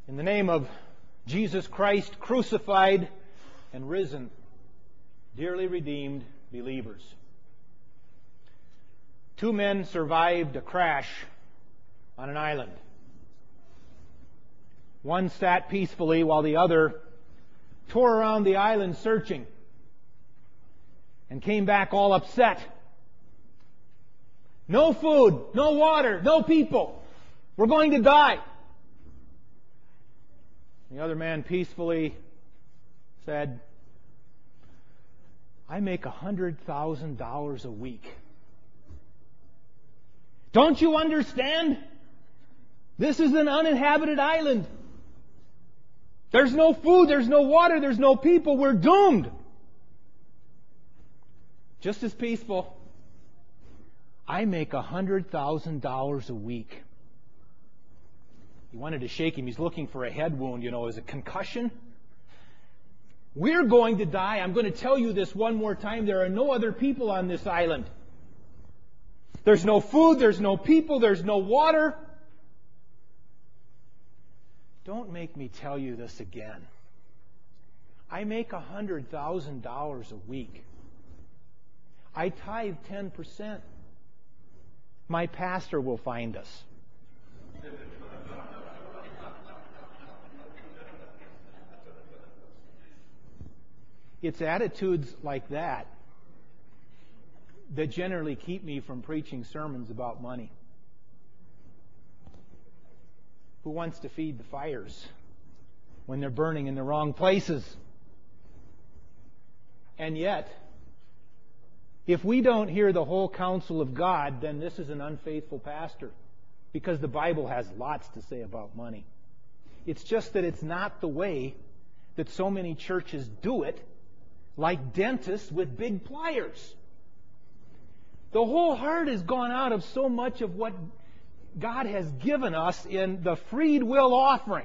In the name of Jesus Christ, crucified and risen, dearly redeemed believers. 2 men survived a crash on an island. One sat peacefully while the other tore around the island searching and came back all upset. No food, no water, no people. We're going to die. The other man peacefully said, I make $100,000 a week. Don't you understand? This is an uninhabited island. There's no food, there's no water, there's no people. We're doomed. Just as peaceful. I make $100,000 a week. He wanted to shake him. He's looking for a head wound, as a concussion. We're going to die. I'm going to tell you this one more time. There are no other people on this island. There's no food, there's no people, there's no water. Don't make me tell you this again. I make $100,000 a week. I tithe 10%. My pastor will find us. It's attitudes like that that generally keep me from preaching sermons about money. Who wants to feed the fires when they're burning in the wrong places? And yet, if we don't hear the whole counsel of God, then this is an unfaithful pastor, because the Bible has lots to say about money. It's just that it's not the way that so many churches do it, like dentists with big pliers. The whole heart has gone out of so much of what God has given us in the freed will offering.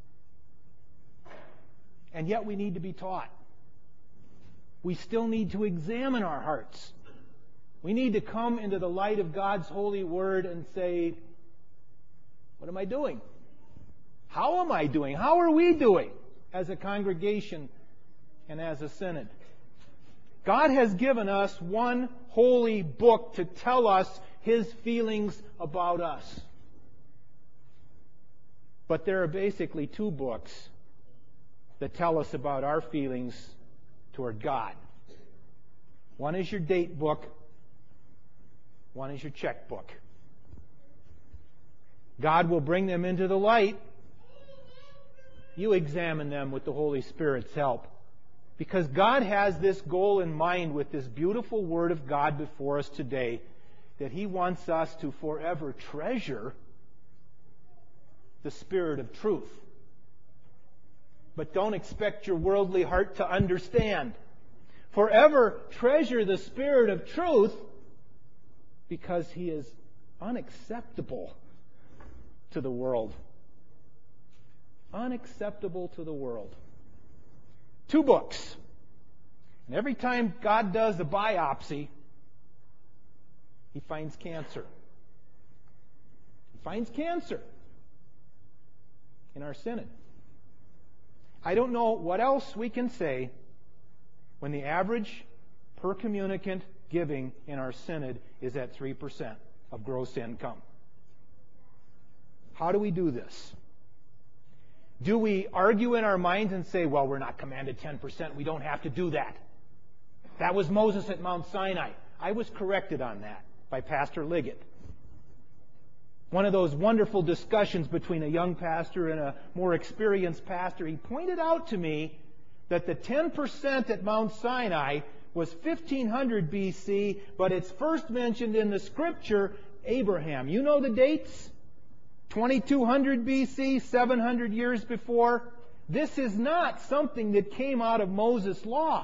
And yet we need to be taught. We still need to examine our hearts. We need to come into the light of God's holy word and say, what am I doing? How am I doing? How are we doing as a congregation and as a synod? God has given us one holy book to tell us His feelings about us. But there are basically 2 books that tell us about our feelings toward God. One is your date book. One is your checkbook. God will bring them into the light. You examine them with the Holy Spirit's help. Because God has this goal in mind with this beautiful Word of God before us today, that He wants us to forever treasure the Spirit of truth. But don't expect your worldly heart to understand. Forever treasure the Spirit of truth, because He is unacceptable to the world. Unacceptable to the world. 2 books. And every time God does a biopsy, He finds cancer. He finds cancer in our synod. I don't know what else we can say when the average per communicant giving in our synod is at 3% of gross income. How do we do this? Do we argue in our minds and say, well, we're not commanded 10%, we don't have to do that? That was Moses at Mount Sinai. I was corrected on that by Pastor Liggett. One of those wonderful discussions between a young pastor and a more experienced pastor, he pointed out to me that the 10% at Mount Sinai was 1500 BC, but it's first mentioned in the Scripture, Abraham. You know the dates? 2200 BC, 700 years before. This is not something that came out of Moses' law.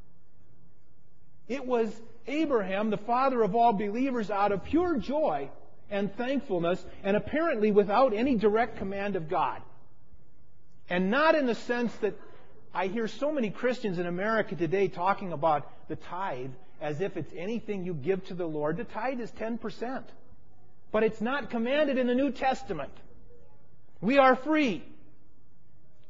It was Abraham, the father of all believers, out of pure joy and thankfulness, and apparently without any direct command of God. And not in the sense that I hear so many Christians in America today talking about the tithe as if it's anything you give to the Lord. The tithe is 10%. But it's not commanded in the New Testament. We are free.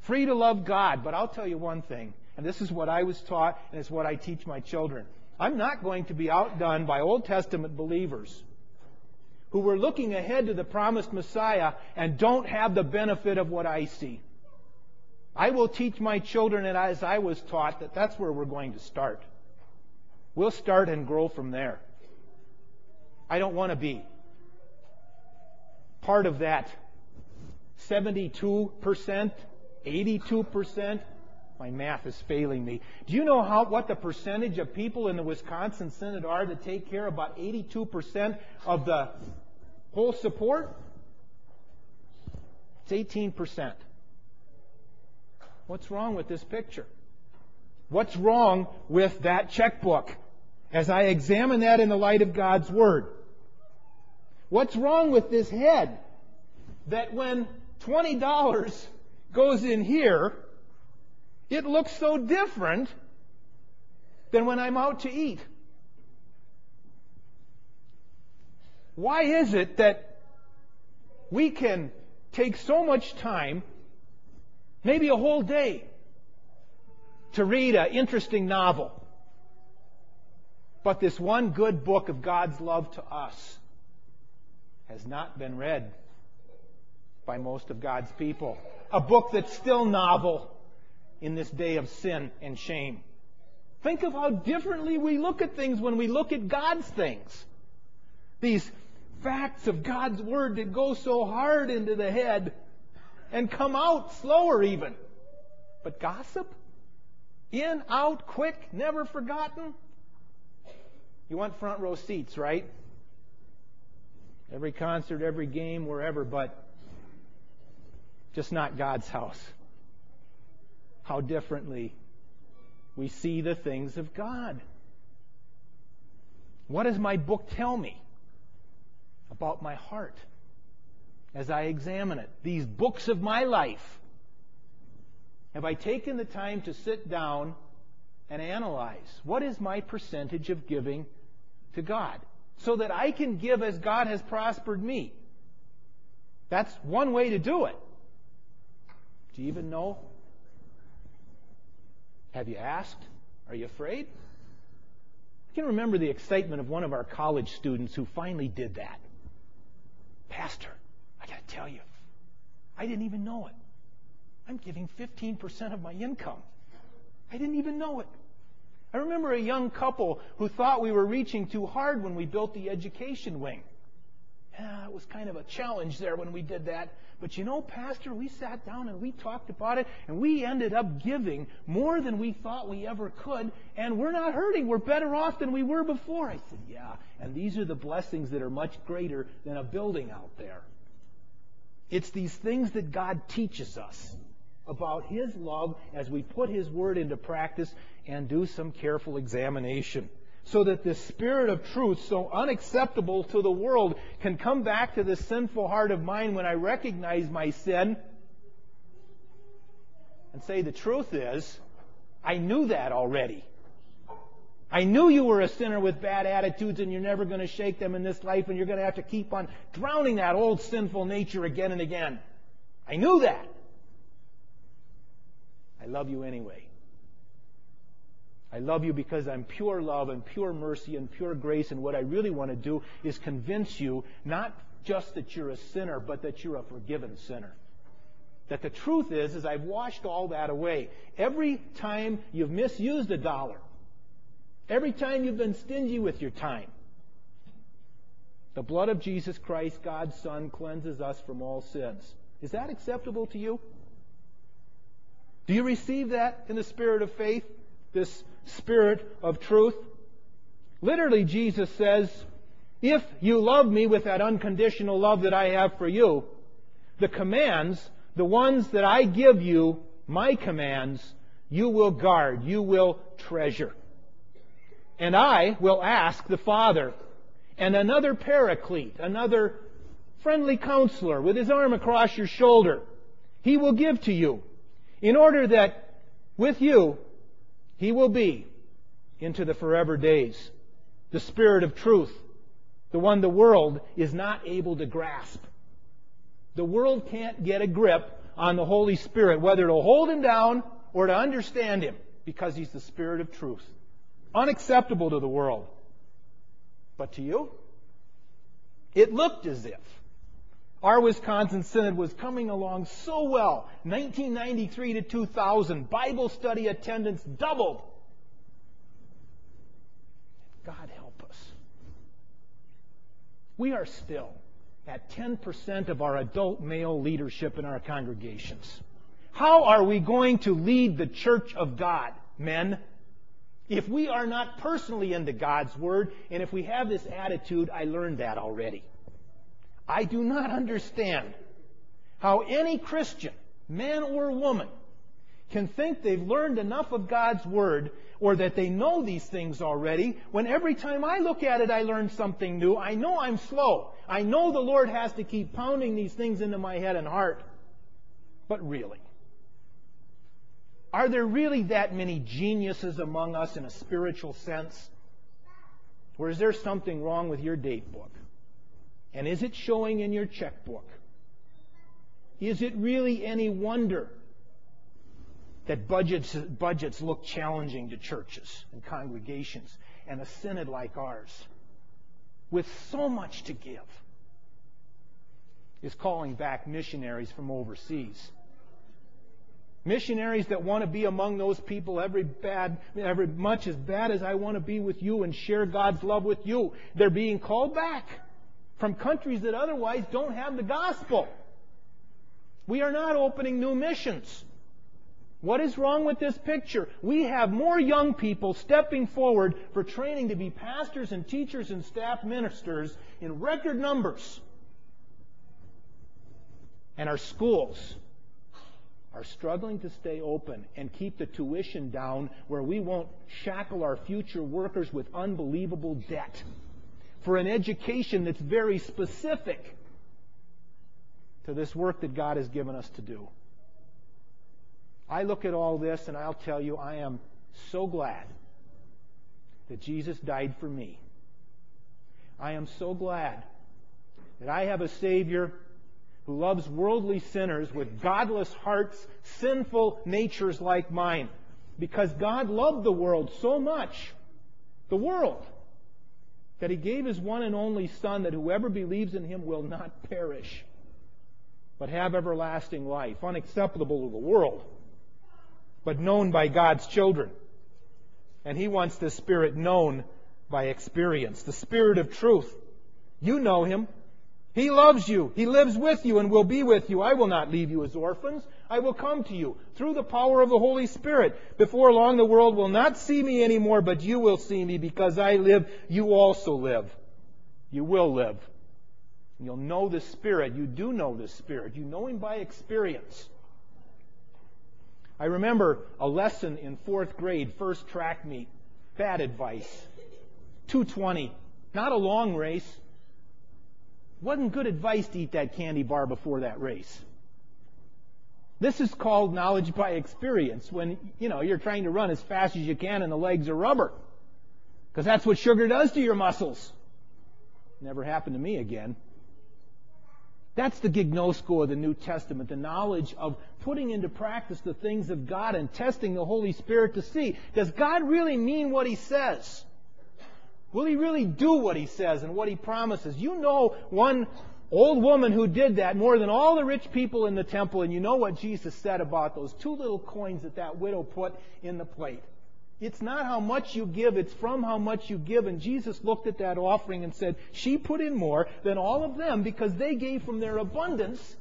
Free to love God. But I'll tell you one thing, and this is what I was taught, and it's what I teach my children. I'm not going to be outdone by Old Testament believers who were looking ahead to the promised Messiah and don't have the benefit of what I see. I will teach my children, and as I was taught, that that's where we're going to start. We'll start and grow from there. I don't want to be part of that 72%, 82%. My math is failing me. Do you know what the percentage of people in the Wisconsin Synod are that take care of about 82% of the whole support? It's 18%. What's wrong with this picture? What's wrong with that checkbook as I examine that in the light of God's Word? What's wrong with this head that when $20 goes in here, it looks so different than when I'm out to eat? Why is it that we can take so much time, maybe a whole day, to read an interesting novel, but this one good book of God's love to us has not been read by most of God's people? A book that's still novel in this day of sin and shame. Think of how differently we look at things when we look at God's things. These facts of God's Word that go so hard into the head and come out slower even. But gossip? In, out, quick, never forgotten? You want front row seats, right? Every concert, every game, wherever, but just not God's house. How differently we see the things of God. What does my book tell me about my heart as I examine it? These books of my life. Have I taken the time to sit down and analyze what is my percentage of giving to God so that I can give as God has prospered me? That's one way to do it. Do you even know? Have you asked? Are you afraid? I can remember the excitement of one of our college students who finally did that. Pastor, I got to tell you, I didn't even know it. I'm giving 15% of my income. I didn't even know it. I remember a young couple who thought we were reaching too hard when we built the education wing. It was kind of a challenge there when we did that. But you know, Pastor, we sat down and we talked about it, and we ended up giving more than we thought we ever could, and we're not hurting. We're better off than we were before. I said, yeah, and these are the blessings that are much greater than a building out there. It's these things that God teaches us about His love as we put His Word into practice and do some careful examination, so that the Spirit of truth, so unacceptable to the world, can come back to the sinful heart of mine when I recognize my sin and say, the truth is, I knew that already. I knew you were a sinner with bad attitudes and you're never going to shake them in this life, and you're going to have to keep on drowning that old sinful nature again and again. I knew that. I love you anyway. I love you because I'm pure love and pure mercy and pure grace, and what I really want to do is convince you not just that you're a sinner, but that you're a forgiven sinner. That the truth is I've washed all that away. Every time you've misused $1, every time you've been stingy with your time, the blood of Jesus Christ, God's Son, cleanses us from all sins. Is that acceptable to you? Do you receive that in the spirit of faith? This spirit of truth? Literally, Jesus says, if you love me with that unconditional love that I have for you, the commands, the ones that I give you, my commands, you will guard, you will treasure. And I will ask the Father, and another paraclete, another friendly counselor with his arm across your shoulder, He will give to you, in order that with you He will be into the forever days. The Spirit of truth, the one the world is not able to grasp. The world can't get a grip on the Holy Spirit, whether to hold Him down or to understand Him, because He's the Spirit of truth. Unacceptable to the world. But to you? It looked as if our Wisconsin Synod was coming along so well. 1993 to 2000, Bible study attendance doubled. God help us. We are still at 10% of our adult male leadership in our congregations. How are we going to lead the church of God, men, if we are not personally into God's Word, and if we have this attitude, I learned that already? I do not understand how any Christian, man or woman, can think they've learned enough of God's Word or that they know these things already, when every time I look at it, I learn something new. I know I'm slow. I know the Lord has to keep pounding these things into my head and heart. But really, are there really that many geniuses among us in a spiritual sense? Or is there something wrong with your date book? And is it showing in your checkbook? Is it really any wonder that budgets look challenging to churches and congregations and a synod like ours, with so much to give, is calling back missionaries from overseas? Missionaries that want to be among those people every much as bad as I want to be with you and share God's love with you. They're being called back from countries that otherwise don't have the gospel. We are not opening new missions. What is wrong with this picture? We have more young people stepping forward for training to be pastors and teachers and staff ministers in record numbers. And our schools are struggling to stay open and keep the tuition down where we won't shackle our future workers with unbelievable debt for an education that's very specific to this work that God has given us to do. I look at all this and I'll tell you, I am so glad that Jesus died for me. I am so glad that I have a Savior who loves worldly sinners with godless hearts, sinful natures like mine. Because God loved the world so much, the world, that He gave His one and only Son, that whoever believes in Him will not perish, but have everlasting life, unacceptable to the world, but known by God's children. And He wants the Spirit known by experience, the Spirit of truth. You know Him. He loves you. He lives with you and will be with you. I will not leave you as orphans. I will come to you through the power of the Holy Spirit. Before long, the world will not see me anymore, but you will see me. Because I live, you also live. You will live. You'll know the Spirit. You do know the Spirit. You know Him by experience. I remember a lesson in 4th grade, first track meet. Bad advice. 2:20. Not a long race. Wasn't good advice to eat that candy bar before that race. This is called knowledge by experience, when you're trying to run as fast as you can and the legs are rubber. Because that's what sugar does to your muscles. Never happened to me again. That's the gignosko of the New Testament, the knowledge of putting into practice the things of God and testing the Holy Spirit to see, does God really mean what He says? Will He really do what He says and what He promises? You know one old woman who did that more than all the rich people in the temple, and you know what Jesus said about those 2 little coins that widow put in the plate. It's not how much you give, it's from how much you give. And Jesus looked at that offering and said, she put in more than all of them because they gave from their abundance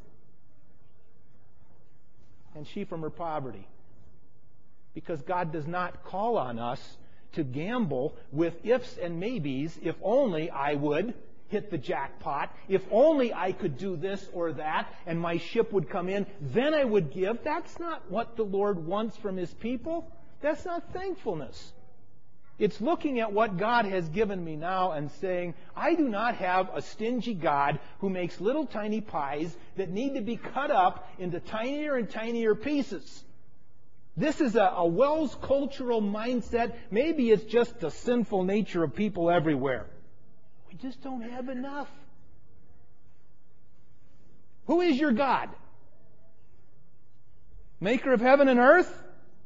and she from her poverty. Because God does not call on us to gamble with ifs and maybes. If only I would hit the jackpot, if only I could do this or that and my ship would come in, then I would give. That's not what the Lord wants from His people. That's not thankfulness. It's looking at what God has given me now and saying, I do not have a stingy God who makes little tiny pies that need to be cut up into tinier and tinier pieces. This is a Wells cultural mindset. Maybe it's just the sinful nature of people everywhere. We just don't have enough. Who is your God? Maker of heaven and earth?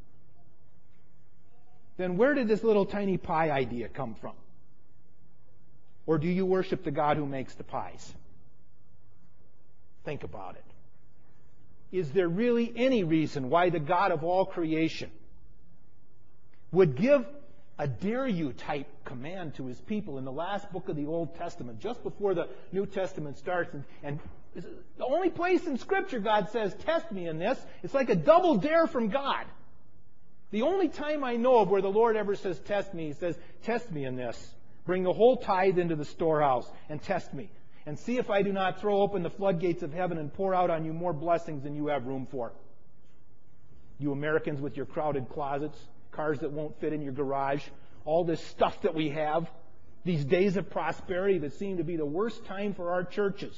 Then where did this little tiny pie idea come from? Or do you worship the God who makes the pies? Think about it. Is there really any reason why the God of all creation would give a dare you type command to His people in the last book of the Old Testament, just before the New Testament starts? And the only place in Scripture God says, test me in this, it's like a double dare from God. The only time I know of where the Lord ever says, test me, He says, test me in this. Bring the whole tithe into the storehouse and test me. And see if I do not throw open the floodgates of heaven and pour out on you more blessings than you have room for. You Americans with your crowded closets, cars that won't fit in your garage, all this stuff that we have, these days of prosperity that seem to be the worst time for our churches.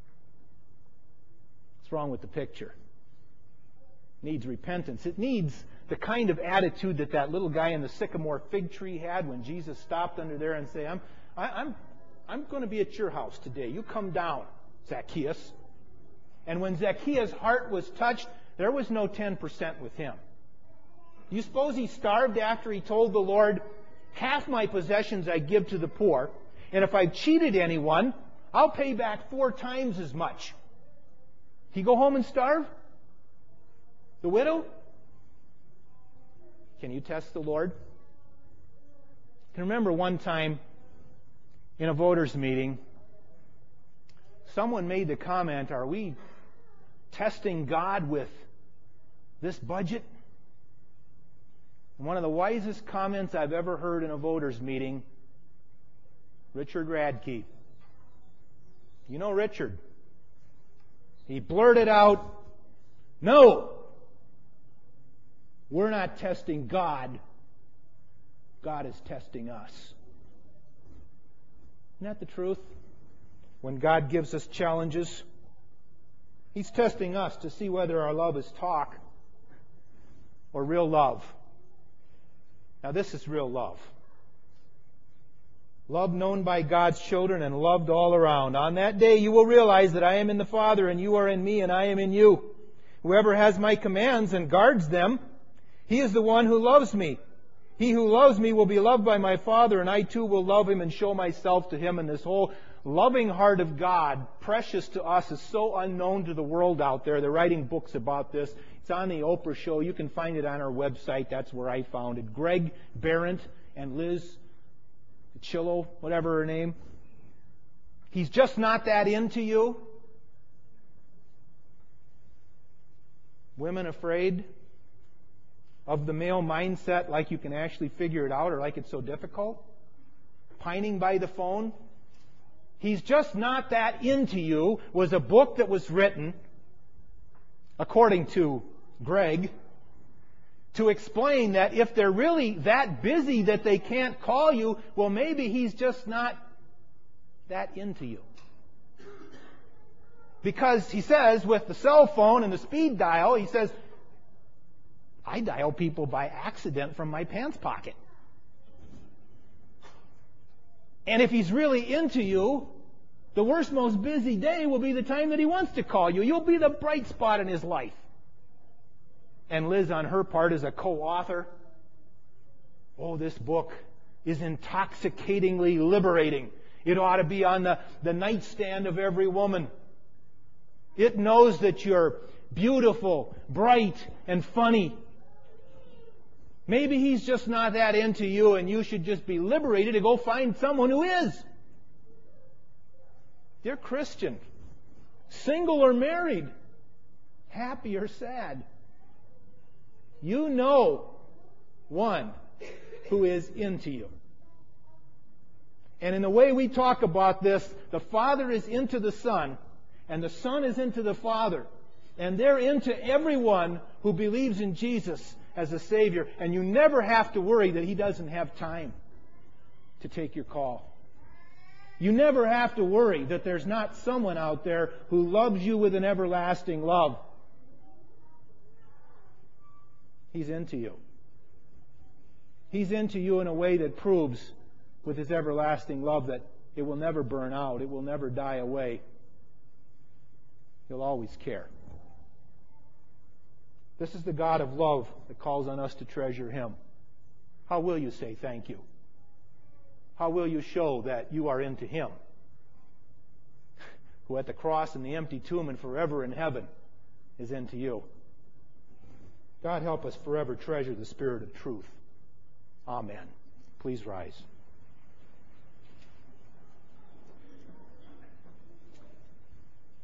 What's wrong with the picture? It needs repentance. It needs the kind of attitude that little guy in the sycamore fig tree had when Jesus stopped under there and said, I'm going to be at your house today. You come down, Zacchaeus. And when Zacchaeus' heart was touched, there was no 10% with him. You suppose he starved after he told the Lord, half my possessions I give to the poor, and if I've cheated anyone, I'll pay back 4 times as much. He go home and starve? The widow? Can you test the Lord? I can remember one time in a voters' meeting, someone made the comment, are we testing God with this budget? And one of the wisest comments I've ever heard in a voters' meeting, Richard Radke. You know Richard? He blurted out, no, we're not testing God. God is testing us. Isn't that the truth? When God gives us challenges, He's testing us to see whether our love is talk or real love. Now this is real love. Love known by God's children and loved all around. On that day you will realize that I am in the Father and you are in me and I am in you. Whoever has my commands and guards them, he is the one who loves me. He who loves me will be loved by my Father, and I too will love him and show myself to him. And this whole loving heart of God, precious to us, is so unknown to the world out there. They're writing books about this. It's on the Oprah show. You can find it on our website. That's where I found it. Greg Behrendt and Liz Chillo, whatever her name. He's just not that into you. Women afraid of the male mindset, like you can actually figure it out or like it's so difficult. Pining by the phone. He's just not that into you was a book that was written, according to Greg, to explain that if they're really that busy that they can't call you, well, maybe he's just not that into you. Because he says, with the cell phone and the speed dial, he says, I dial people by accident from my pants pocket. And if he's really into you, the worst, most busy day will be the time that he wants to call you. You'll be the bright spot in his life. And Liz, on her part, is a co-author. Oh, this book is intoxicatingly liberating. It ought to be on the nightstand of every woman. It knows that you're beautiful, bright, and funny. Maybe he's just not that into you, and you should just be liberated to go find someone who is. Dear Christian, single or married, happy or sad, you know one who is into you. And in the way we talk about this, the Father is into the Son, and the Son is into the Father. And they're into everyone who believes in Jesus as a Savior. And you never have to worry that He doesn't have time to take your call. You never have to worry that there's not someone out there who loves you with an everlasting love. He's into you. He's into you in a way that proves with His everlasting love that it will never burn out. It will never die away. He'll always care. This is the God of love that calls on us to treasure Him. How will you say thank you? How will you show that you are into Him, who at the cross and the empty tomb and forever in heaven is into you? God help us forever treasure the Spirit of truth. Amen. Please rise.